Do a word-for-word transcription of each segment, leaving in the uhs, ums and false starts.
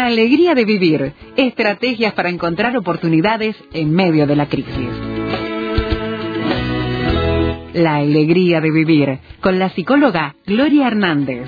La alegría de vivir. Estrategias para encontrar oportunidades en medio de la crisis. La alegría de vivir. Con la psicóloga Gloria Hernández.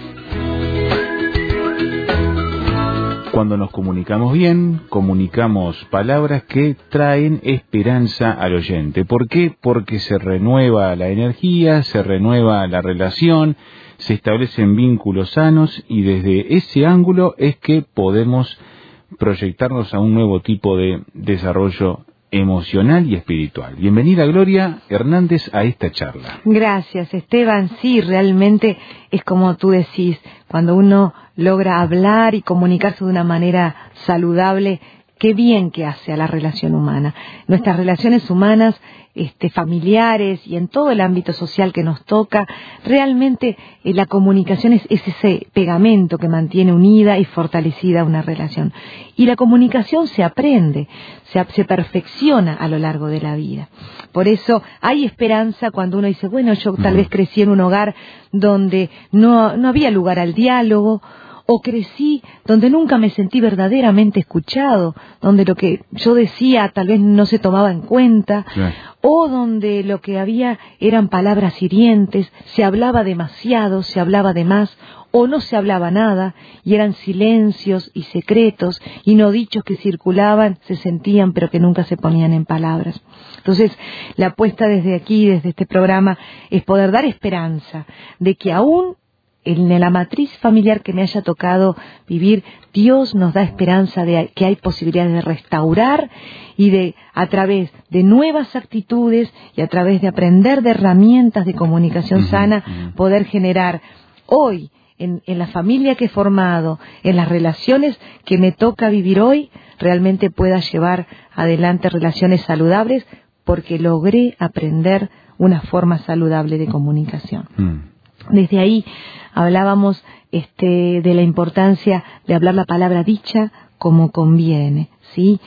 Cuando nos comunicamos bien, comunicamos palabras que traen esperanza al oyente. ¿Por qué? Porque se renueva la energía, se renueva la relación, se establecen vínculos sanos y desde ese ángulo es que podemos proyectarnos a un nuevo tipo de desarrollo emocional y espiritual. Bienvenida, Gloria Hernández, a esta charla. Gracias, Esteban. Sí, realmente es como tú decís, cuando uno logra hablar y comunicarse de una manera saludable, qué bien que hace a la relación humana. Nuestras relaciones humanas, este, familiares y en todo el ámbito social que nos toca, realmente eh, la comunicación es, es ese pegamento que mantiene unida y fortalecida una relación. Y la comunicación se aprende, se, se perfecciona a lo largo de la vida. Por eso hay esperanza cuando uno dice, bueno, yo tal vez crecí en un hogar donde no, no había lugar al diálogo, o crecí donde nunca me sentí verdaderamente escuchado, donde lo que yo decía tal vez no se tomaba en cuenta, claro. O donde lo que había eran palabras hirientes, se hablaba demasiado, se hablaba de más, o no se hablaba nada, y eran silencios y secretos, y no dichos que circulaban, se sentían pero que nunca se ponían en palabras. Entonces, la apuesta desde aquí, desde este programa, es poder dar esperanza de que aún en la matriz familiar que me haya tocado vivir, Dios nos da esperanza de que hay posibilidades de restaurar y de, a través de nuevas actitudes y a través de aprender de herramientas de comunicación uh-huh, sana, uh-huh. poder generar hoy, en, en la familia que he formado, en las relaciones que me toca vivir hoy, realmente pueda llevar adelante relaciones saludables porque logré aprender una forma saludable de comunicación. Uh-huh. Desde ahí hablábamos este, de la importancia de hablar la palabra dicha como conviene, ¿sí?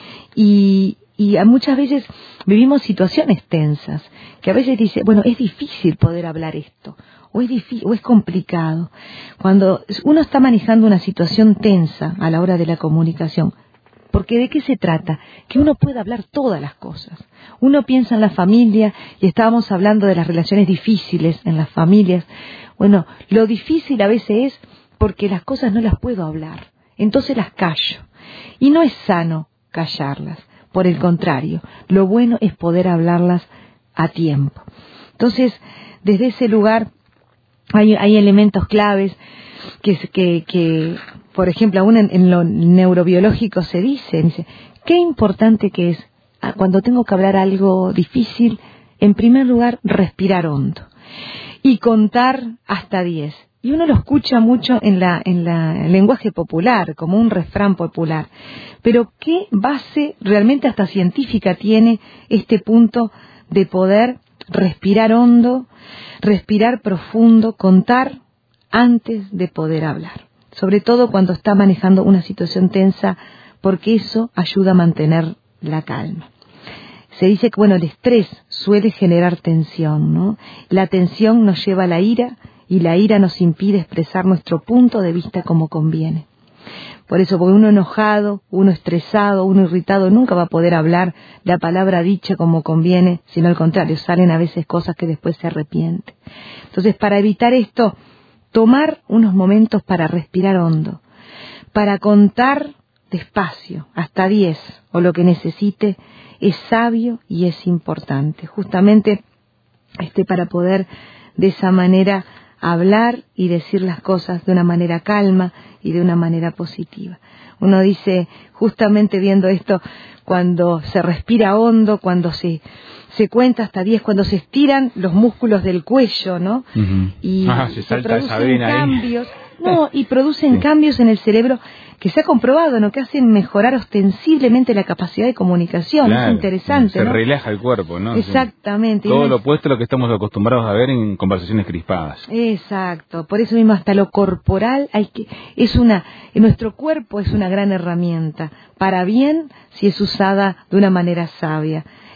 Y, y muchas veces vivimos situaciones tensas, que a veces dice, bueno, es difícil poder hablar esto, o es difícil, o es complicado. Cuando uno está manejando una situación tensa a la hora de la comunicación, porque ¿de qué se trata? Que uno pueda hablar todas las cosas. Uno piensa en la familia, y estábamos hablando de las relaciones difíciles en las familias. Bueno, lo difícil a veces es porque las cosas no las puedo hablar, entonces las callo. Y no es sano callarlas, por el contrario, lo bueno es poder hablarlas a tiempo. Entonces, desde ese lugar hay, hay elementos claves que, que, que, por ejemplo, aún en, en lo neurobiológico se dice, dice, qué importante que es, cuando tengo que hablar algo difícil, en primer lugar, respirar hondo y contar hasta diez. Y uno lo escucha mucho en la en la en el lenguaje popular, como un refrán popular. Pero ¿qué base realmente hasta científica tiene este punto de poder respirar hondo, respirar profundo, contar antes de poder hablar? Sobre todo cuando está manejando una situación tensa, porque eso ayuda a mantener la calma. Se dice que, bueno, el estrés suele generar tensión, ¿no? La tensión nos lleva a la ira y la ira nos impide expresar nuestro punto de vista como conviene. Por eso, porque uno enojado, uno estresado, uno irritado, nunca va a poder hablar la palabra dicha como conviene, sino al contrario, salen a veces cosas que después se arrepiente. Entonces, para evitar esto, tomar unos momentos para respirar hondo, para contar despacio, hasta diez, o lo que necesite, es sabio y es importante, justamente este para poder de esa manera hablar y decir las cosas de una manera calma y de una manera positiva. Uno dice, justamente viendo esto, cuando se respira hondo, cuando se se cuenta hasta diez, cuando se estiran los músculos del cuello, ¿no? Uh-huh. Y ah, se, se salta esa producen vena cambios, ahí. no, y producen sí. cambios en el cerebro que se ha comprobado, ¿no? Que hacen mejorar ostensiblemente la capacidad de comunicación. Claro, es interesante, se ¿no? relaja el cuerpo, ¿no? Exactamente. Todo lo opuesto a lo que estamos acostumbrados a ver en conversaciones crispadas. Exacto. Por eso mismo hasta lo corporal hay que es una nuestro cuerpo es una gran herramienta para bien si es usada de una manera sabia.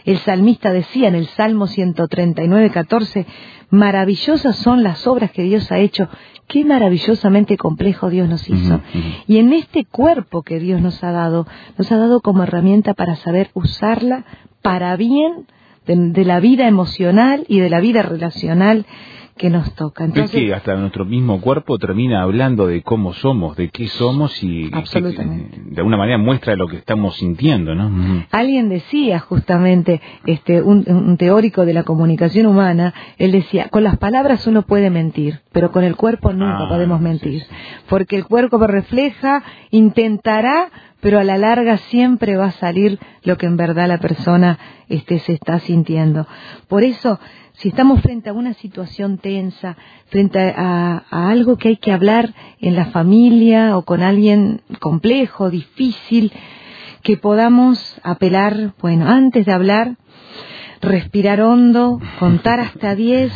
El salmista decía en el Salmo ciento treinta y nueve, catorce, maravillosas son las obras que Dios ha hecho. Qué maravillosamente complejo Dios nos hizo. Uh-huh, uh-huh. Y en este cuerpo que Dios nos ha dado, nos ha dado como herramienta para saber usarla para bien de, de la vida emocional y de la vida relacional que nos toca. Entonces, es que hasta nuestro mismo cuerpo termina hablando de cómo somos, de qué somos y absolutamente. Que, de alguna manera muestra lo que estamos sintiendo, ¿no? Uh-huh. Alguien decía justamente, este, un, un teórico de la comunicación humana, él decía, con las palabras uno puede mentir, pero con el cuerpo nunca ah, podemos mentir, sí, sí. porque el cuerpo refleja, intentará, pero a la larga siempre va a salir lo que en verdad la persona este, se está sintiendo. Por eso, si estamos frente a una situación tensa, frente a, a algo que hay que hablar en la familia o con alguien complejo, difícil, que podamos apelar, bueno, antes de hablar, respirar hondo, contar hasta diez,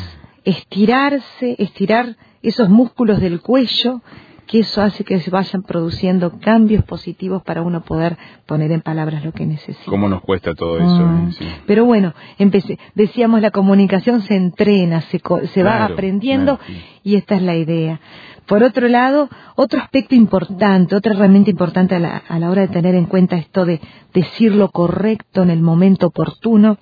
estirarse, estirar esos músculos del cuello, que eso hace que se vayan produciendo cambios positivos para uno poder poner en palabras lo que necesita. ¿Cómo nos cuesta todo eso? Mm. Eh? Sí. Pero bueno, empecé, decíamos la comunicación se entrena, se, se va claro, aprendiendo claro, sí. Y esta es la idea. Por otro lado, otro aspecto importante, otra herramienta importante a la, a la hora de tener en cuenta esto de decir lo correcto en el momento oportuno,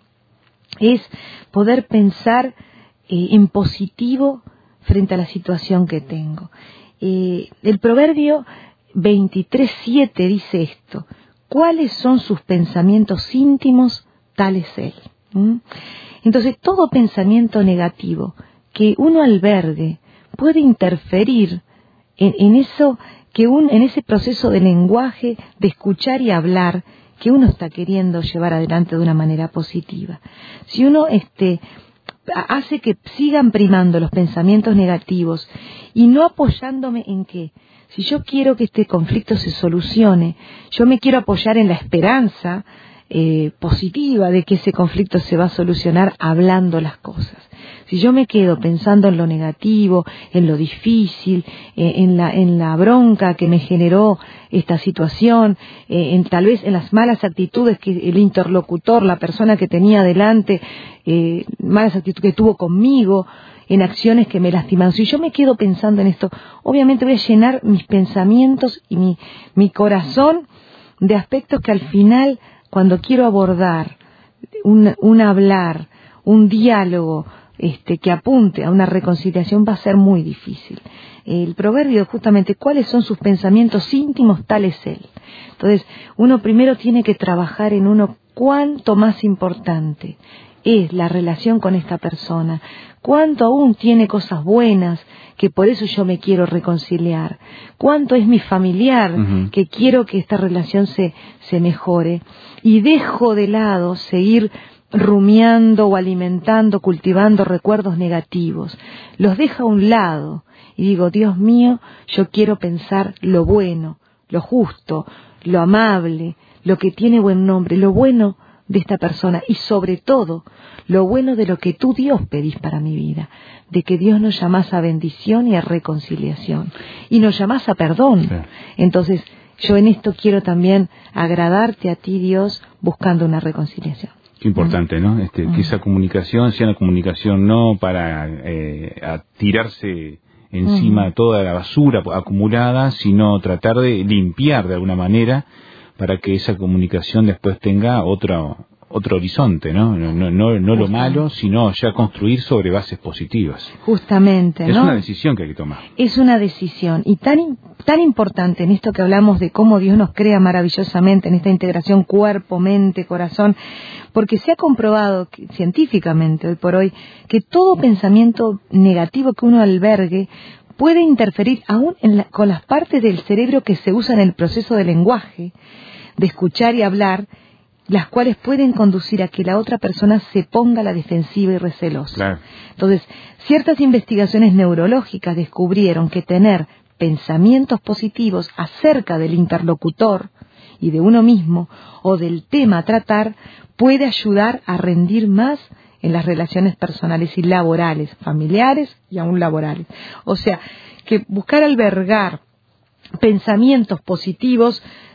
es poder pensar eh, en positivo frente a la situación que tengo. Eh, el proverbio veintitrés siete dice esto: ¿cuáles son sus pensamientos íntimos? Tal es él. ¿Mm? Entonces, todo pensamiento negativo que uno albergue puede interferir en, en eso que un, en ese proceso de lenguaje, de escuchar y hablar que uno está queriendo llevar adelante de una manera positiva. Si uno este hace que sigan primando los pensamientos negativos y no apoyándome en qué. Si yo quiero que este conflicto se solucione, yo me quiero apoyar en la esperanza eh, positiva de que ese conflicto se va a solucionar hablando las cosas. Si yo me quedo pensando en lo negativo, en lo difícil, eh, en la en la bronca que me generó esta situación, eh, en tal vez en las malas actitudes que el interlocutor, la persona que tenía delante, eh, malas actitudes que tuvo conmigo, en acciones que me lastimaron. Si yo me quedo pensando en esto, obviamente voy a llenar mis pensamientos y mi, mi corazón de aspectos que al final, cuando quiero abordar un, un hablar, un diálogo, Este, que apunte a una reconciliación, va a ser muy difícil. El proverbio justamente, ¿cuáles son sus pensamientos íntimos? Tal es él. Entonces, uno primero tiene que trabajar en uno cuánto más importante es la relación con esta persona, cuánto aún tiene cosas buenas, que por eso yo me quiero reconciliar, cuánto es mi familiar, uh-huh. que quiero que esta relación se, se mejore, y dejo de lado seguir rumiando o alimentando, cultivando recuerdos negativos. Los dejo a un lado y digo, Dios mío, yo quiero pensar lo bueno, lo justo, lo amable, lo que tiene buen nombre, lo bueno de esta persona y sobre todo lo bueno de lo que tú, Dios, pedís para mi vida, de que Dios nos llamás a bendición y a reconciliación y nos llamás a perdón. Sí. Entonces yo en esto quiero también agradarte a ti, Dios, buscando una reconciliación. Qué importante, ¿no? Este, uh-huh. Que esa comunicación sea una comunicación no para eh, a tirarse encima uh-huh. toda la basura acumulada, sino tratar de limpiar de alguna manera para que esa comunicación después tenga otro otro horizonte, ¿no? No, no, no, no lo malo, sino ya construir sobre bases positivas. Justamente, ¿no? Es una decisión que hay que tomar. Es una decisión. Y tan, tan importante en esto que hablamos de cómo Dios nos crea maravillosamente, en esta integración cuerpo, mente, corazón, porque se ha comprobado que, científicamente hoy por hoy, que todo pensamiento negativo que uno albergue puede interferir aún en la, con las partes del cerebro que se usan en el proceso de lenguaje, de escuchar y hablar, las cuales pueden conducir a que la otra persona se ponga a la defensiva y recelosa. Claro. Entonces, ciertas investigaciones neurológicas descubrieron que tener pensamientos positivos acerca del interlocutor y de uno mismo o del tema a tratar puede ayudar a rendir más en las relaciones personales y laborales, familiares y aún laborales. O sea, que buscar albergar pensamientos positivos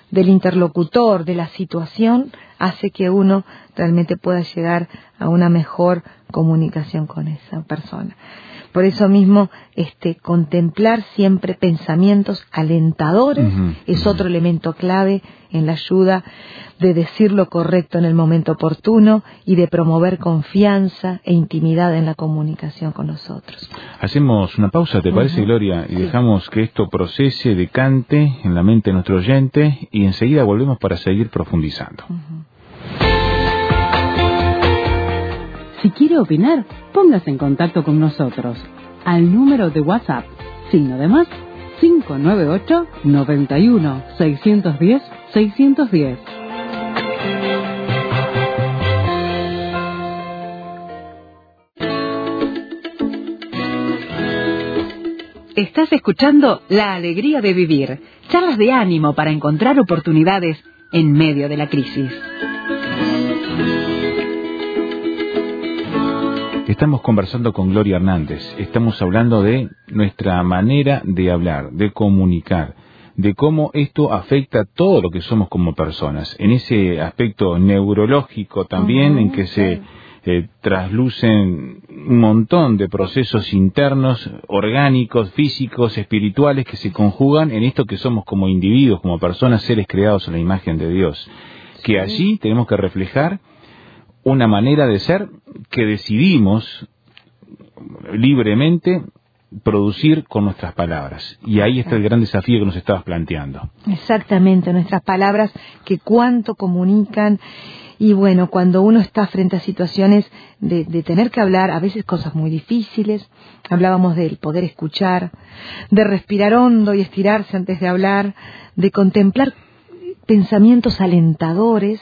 del interlocutor, de la situación, hace que uno realmente pueda llegar a una mejor comunicación con esa persona. Por eso mismo, este, contemplar siempre pensamientos alentadores uh-huh, es uh-huh. otro elemento clave en la ayuda de decir lo correcto en el momento oportuno y de promover confianza e intimidad en la comunicación con los otros. Hacemos una pausa, ¿te parece, uh-huh. Gloria? Y sí. Dejamos que esto procese, decante en la mente de nuestro oyente y enseguida volvemos para seguir profundizando. Uh-huh. Si quiere opinar, póngase en contacto con nosotros al número de WhatsApp, signo de más, cinco nueve ocho, nueve uno, seis uno cero, seis uno cero. Estás escuchando La Alegría de Vivir, charlas de ánimo para encontrar oportunidades en medio de la crisis. Estamos conversando con Gloria Hernández, estamos hablando de nuestra manera de hablar, de comunicar, de cómo esto afecta todo lo que somos como personas, en ese aspecto neurológico también, uh-huh, en que se eh, traslucen un montón de procesos internos, orgánicos, físicos, espirituales, que se conjugan en esto que somos como individuos, como personas, seres creados a la imagen de Dios, que sí. Allí tenemos que reflejar una manera de ser que decidimos libremente producir con nuestras palabras. Y ahí está el gran desafío que nos estabas planteando. Exactamente, nuestras palabras que cuánto comunican. Y bueno, cuando uno está frente a situaciones de, de tener que hablar, a veces cosas muy difíciles, hablábamos del poder escuchar, de respirar hondo y estirarse antes de hablar, de contemplar pensamientos alentadores.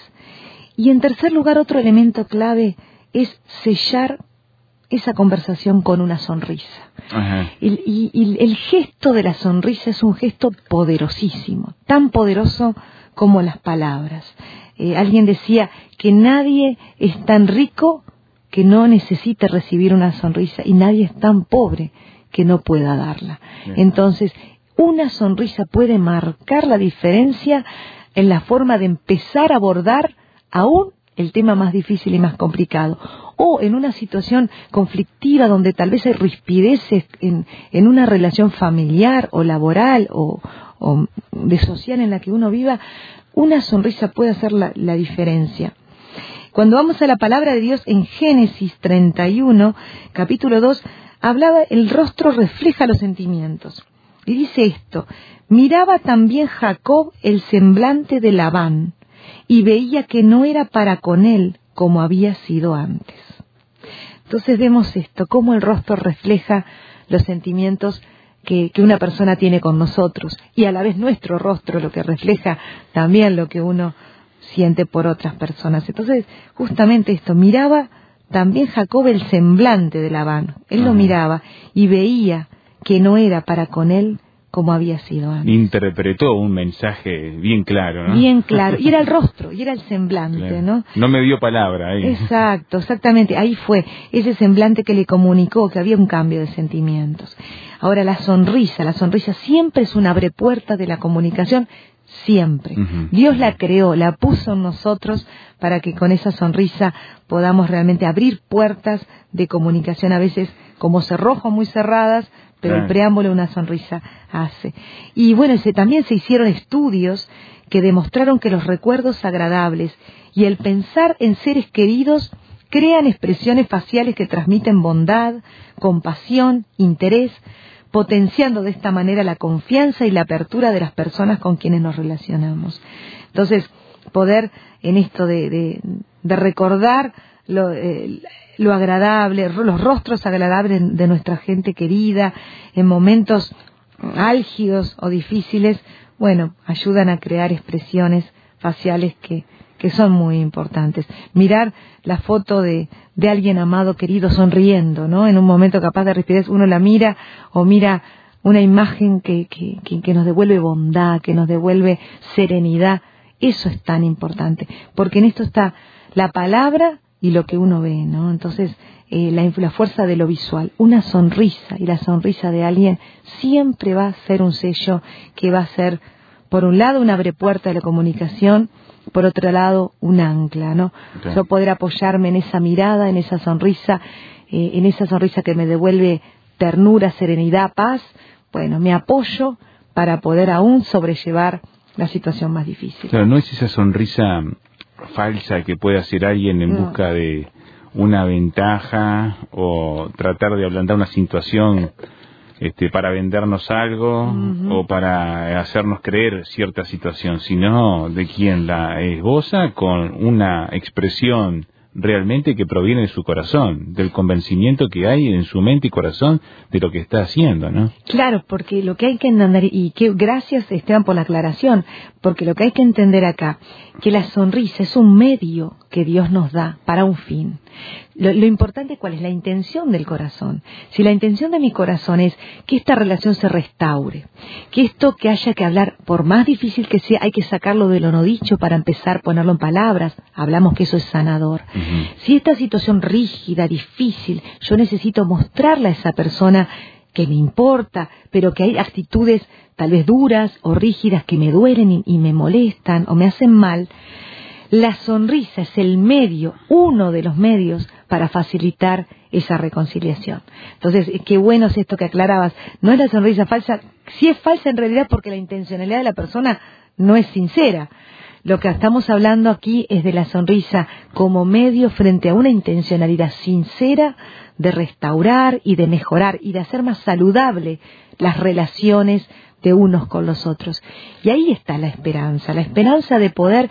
Y en tercer lugar, otro elemento clave es sellar esa conversación con una sonrisa. Ajá. Y, y, y el gesto de la sonrisa es un gesto poderosísimo, tan poderoso como las palabras. Eh, alguien decía que nadie es tan rico que no necesite recibir una sonrisa y nadie es tan pobre que no pueda darla. Bien. Entonces, una sonrisa puede marcar la diferencia en la forma de empezar a abordar aún el tema más difícil y más complicado, o en una situación conflictiva donde tal vez hay rispideces en, en una relación familiar o laboral o, o de social en la que uno viva, una sonrisa puede hacer la, la diferencia. Cuando vamos a la palabra de Dios en Génesis treinta y uno, capítulo dos, hablaba, el rostro refleja los sentimientos. Y dice esto: miraba también Jacob el semblante de Labán, y veía que no era para con él como había sido antes. Entonces vemos esto, cómo el rostro refleja los sentimientos que, que una persona tiene con nosotros, y a la vez nuestro rostro lo que refleja también lo que uno siente por otras personas. Entonces, justamente esto, miraba también Jacob el semblante de Labán, él uh-huh. lo miraba y veía que no era para con él como había sido antes. Interpretó un mensaje bien claro, ¿no? Bien claro, y era el rostro, y era el semblante, claro. ¿no? No me dio palabra ahí. Exacto, exactamente, ahí fue ese semblante que le comunicó que había un cambio de sentimientos. Ahora, la sonrisa, la sonrisa siempre es un abrepuerta de la comunicación, siempre. Uh-huh. Dios la creó, la puso en nosotros para que con esa sonrisa podamos realmente abrir puertas de comunicación, a veces como cerrojos muy cerradas, pero el preámbulo de una sonrisa hace. Y bueno, se, también se hicieron estudios que demostraron que los recuerdos agradables y el pensar en seres queridos crean expresiones faciales que transmiten bondad, compasión, interés, potenciando de esta manera la confianza y la apertura de las personas con quienes nos relacionamos. Entonces, poder en esto de, de, de recordar lo, eh, lo agradable, los rostros agradables de nuestra gente querida, en momentos álgidos o difíciles, bueno, ayudan a crear expresiones faciales que, que son muy importantes. Mirar la foto de, de alguien amado, querido, sonriendo, ¿no? En un momento capaz de respirar, uno la mira o mira una imagen que, que, que, que nos devuelve bondad, que nos devuelve serenidad. Eso es tan importante, porque en esto está la palabra y lo que uno ve, ¿no? Entonces, eh, la, la fuerza de lo visual, una sonrisa, y la sonrisa de alguien siempre va a ser un sello que va a ser por un lado, una abrepuerta de la comunicación, por otro lado, un ancla, ¿no? Okay. Yo poder apoyarme en esa mirada, en esa sonrisa, eh, en esa sonrisa que me devuelve ternura, serenidad, paz. Bueno, me apoyo para poder aún sobrellevar la situación más difícil. Claro, no es esa sonrisa falsa que puede hacer alguien en no. busca de una ventaja o tratar de ablandar una situación este, para vendernos algo uh-huh. o para hacernos creer cierta situación, sino de quien la esboza con una expresión realmente que proviene de su corazón, del convencimiento que hay en su mente y corazón de lo que está haciendo, ¿no? Claro, porque lo que hay que entender, y que gracias Esteban por la aclaración, porque lo que hay que entender acá, que la sonrisa es un medio que Dios nos da para un fin. Lo, lo importante, ¿cuál es? La intención del corazón. Si la intención de mi corazón es que esta relación se restaure, que esto que haya que hablar, por más difícil que sea, hay que sacarlo de lo no dicho para empezar a ponerlo en palabras, hablamos que eso es sanador. Uh-huh. Si esta situación rígida, difícil, yo necesito mostrarle a esa persona que me importa, pero que hay actitudes tal vez duras o rígidas que me duelen y, y me molestan o me hacen mal, la sonrisa es el medio, uno de los medios para facilitar esa reconciliación. Entonces, qué bueno es esto que aclarabas. No es la sonrisa falsa, sí es falsa en realidad porque la intencionalidad de la persona no es sincera. Lo que estamos hablando aquí es de la sonrisa como medio frente a una intencionalidad sincera de restaurar y de mejorar y de hacer más saludable las relaciones de unos con los otros. Y ahí está la esperanza, la esperanza de poder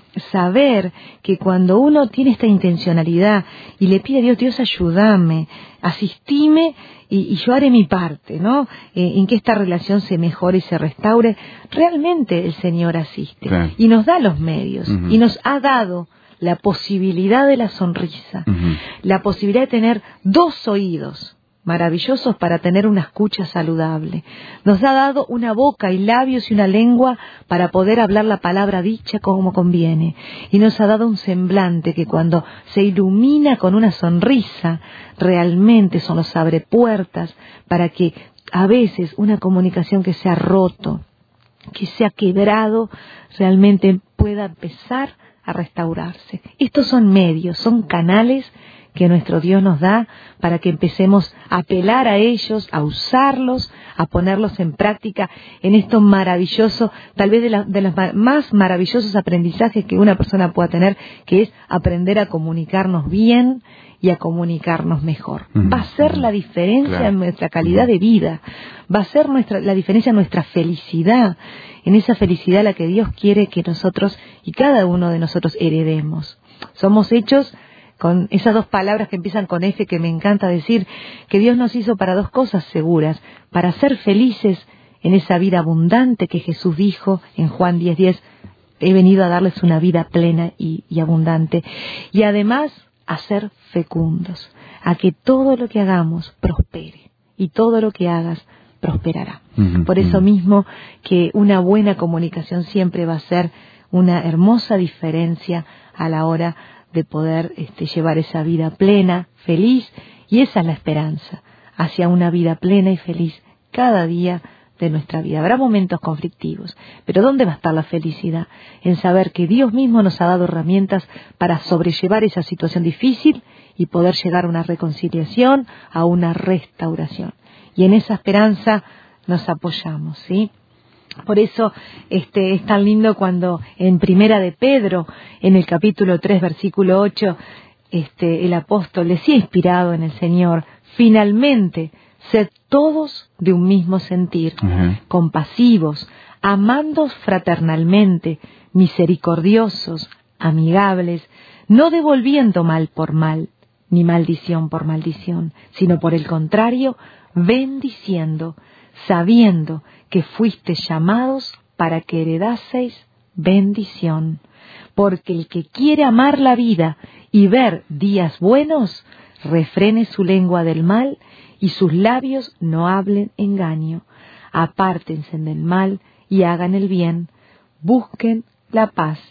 saber que cuando uno tiene esta intencionalidad y le pide a Dios, Dios ayúdame, asistime y, y yo haré mi parte, ¿no? Eh, en que esta relación se mejore y se restaure, realmente el Señor asiste claro. y nos da los medios uh-huh. y nos ha dado la posibilidad de la sonrisa, uh-huh. la posibilidad de tener dos oídos maravillosos para tener una escucha saludable. Nos ha dado una boca y labios y una lengua para poder hablar la palabra dicha como conviene. Y nos ha dado un semblante que cuando se ilumina con una sonrisa, realmente son los abrepuertas para que a veces una comunicación que se ha roto, que se ha quebrado, realmente pueda empezar a restaurarse. Estos son medios, son canales que nuestro Dios nos da para que empecemos a apelar a ellos, a usarlos, a ponerlos en práctica en esto maravilloso, tal vez de, la, de los más maravillosos aprendizajes que una persona pueda tener, que es aprender a comunicarnos bien y a comunicarnos mejor. Uh-huh. Va a ser la diferencia claro. en nuestra calidad de vida, va a ser nuestra, la diferencia en nuestra felicidad, en esa felicidad a la que Dios quiere que nosotros y cada uno de nosotros heredemos. Somos hechos con esas dos palabras que empiezan con F, que me encanta decir, que Dios nos hizo para dos cosas seguras, para ser felices en esa vida abundante que Jesús dijo en Juan diez diez, he venido a darles una vida plena y, y abundante, y además a ser fecundos, a que todo lo que hagamos prospere, y todo lo que hagas prosperará. Uh-huh, Por eso uh-huh. mismo que una buena comunicación siempre va a ser una hermosa diferencia a la hora de poder este, llevar esa vida plena, feliz, y esa es la esperanza, hacia una vida plena y feliz cada día de nuestra vida. Habrá momentos conflictivos, pero ¿dónde va a estar la felicidad? En saber que Dios mismo nos ha dado herramientas para sobrellevar esa situación difícil y poder llegar a una reconciliación, a una restauración. Y en esa esperanza nos apoyamos, ¿sí? Por eso este, es tan lindo cuando en Primera de Pedro, en el capítulo tres, versículo ocho, este, el apóstol decía, inspirado en el Señor, finalmente, sed todos de un mismo sentir, uh-huh. compasivos, amándoos fraternalmente, misericordiosos, amigables, no devolviendo mal por mal, ni maldición por maldición, sino por el contrario, bendiciendo, sabiendo que fuisteis llamados para que heredaseis bendición. Porque el que quiere amar la vida y ver días buenos, refrene su lengua del mal y sus labios no hablen engaño. Apártense del mal y hagan el bien, busquen la paz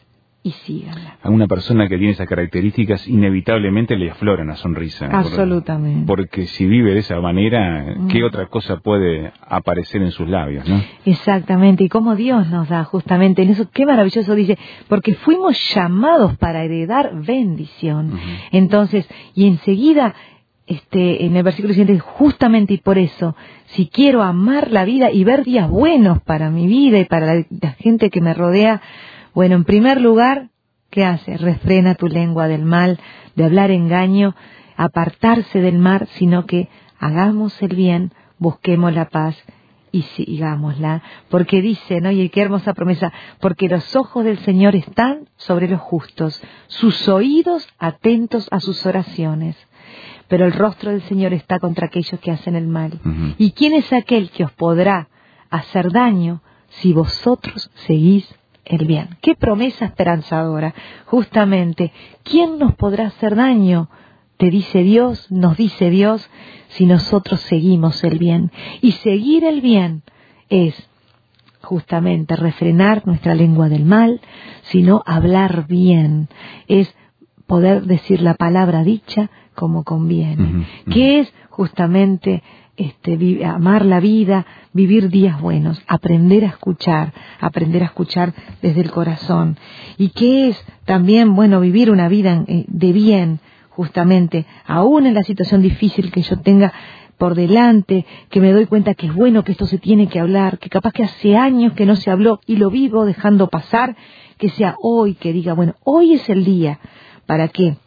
y síganla. A una persona que tiene esas características inevitablemente le aflora una sonrisa. Absolutamente. Por, porque si vive de esa manera, ¿qué mm. otra cosa puede aparecer en sus labios, no? Exactamente, y cómo Dios nos da justamente en eso, qué maravilloso dice, porque fuimos llamados para heredar bendición. Uh-huh. Entonces, y enseguida, este, en el versículo siguiente, justamente y por eso, si quiero amar la vida y ver días buenos para mi vida y para la, la gente que me rodea, bueno, en primer lugar, ¿qué hace? Refrena tu lengua del mal, de hablar engaño, apartarse del mal, sino que hagamos el bien, busquemos la paz y sigámosla. Porque dice, ¿no? Y qué hermosa promesa, porque los ojos del Señor están sobre los justos, sus oídos atentos a sus oraciones. Pero el rostro del Señor está contra aquellos que hacen el mal. Uh-huh. ¿Y quién es aquel que os podrá hacer daño si vosotros seguís el bien? Qué promesa esperanzadora. Justamente, ¿quién nos podrá hacer daño? Te dice Dios, nos dice Dios, si nosotros seguimos el bien. Y seguir el bien es justamente refrenar nuestra lengua del mal, sino hablar bien. Es poder decir la palabra dicha como conviene. Uh-huh, uh-huh. Que es justamente Este, vi, amar la vida, vivir días buenos, aprender a escuchar, aprender a escuchar desde el corazón. Y que es también, bueno, vivir una vida eh, de bien, justamente, aún en la situación difícil que yo tenga por delante, que me doy cuenta que es bueno que esto se tiene que hablar, que capaz que hace años que no se habló y lo vivo dejando pasar, que sea hoy, que diga, bueno, hoy es el día para que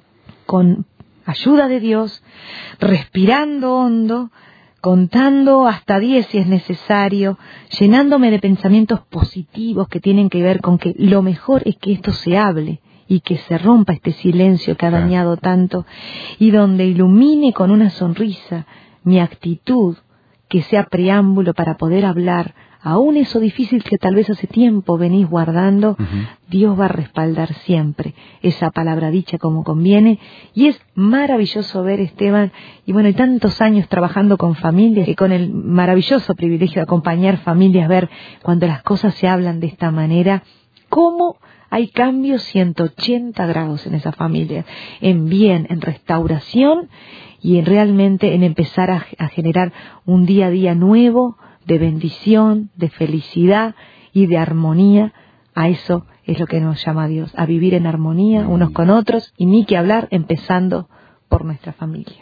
con ayuda de Dios, respirando hondo, contando hasta diez si es necesario, llenándome de pensamientos positivos que tienen que ver con que lo mejor es que esto se hable y que se rompa este silencio que ha dañado tanto, y donde ilumine con una sonrisa mi actitud, que sea preámbulo para poder hablar, aún eso difícil que tal vez hace tiempo venís guardando, uh-huh. Dios va a respaldar siempre esa palabra dicha como conviene. Y es maravilloso ver, Esteban, y bueno, y tantos años trabajando con familias, y con el maravilloso privilegio de acompañar familias, ver cuando las cosas se hablan de esta manera, cómo hay cambios ciento ochenta grados en esa familia, en bien, en restauración, y en realmente en empezar a, a generar un día a día nuevo, de bendición, de felicidad y de armonía. A eso es lo que nos llama Dios, a vivir en armonía unos con otros, y ni que hablar, empezando por nuestra familia.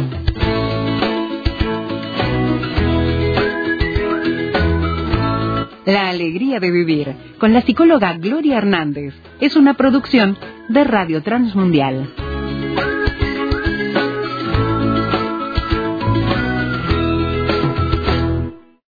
La alegría de vivir, con la psicóloga Gloria Hernández, es una producción de Radio Transmundial.